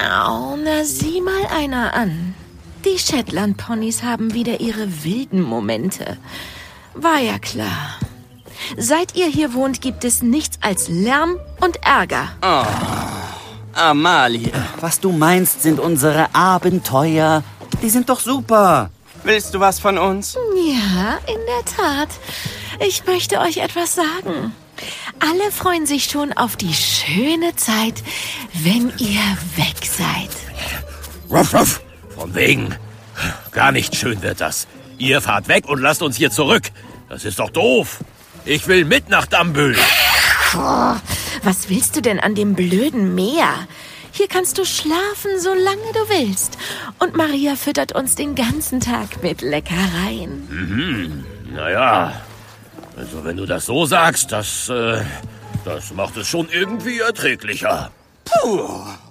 Oh, na sieh mal einer an. Die Shetland-Ponys haben wieder ihre wilden Momente. War ja klar. Seit ihr hier wohnt, gibt es nichts als Lärm und Ärger. Oh, Amalie. Was du meinst, sind unsere Abenteuer. Die sind doch super. Willst du was von uns? Ja, in der Tat. Ich möchte euch etwas sagen. Alle freuen sich schon auf die schöne Zeit, wenn ihr weg seid. Ruff, ruff. Von wegen. Gar nicht schön wird das. Ihr fahrt weg und lasst uns hier zurück. Das ist doch doof. Ich will mit nach Dambüll. Was willst du denn an dem blöden Meer? Hier kannst du schlafen, solange du willst. Und Maria füttert uns den ganzen Tag mit Leckereien. Mhm. Naja, also wenn du das so sagst, das macht es schon irgendwie erträglicher. Puh.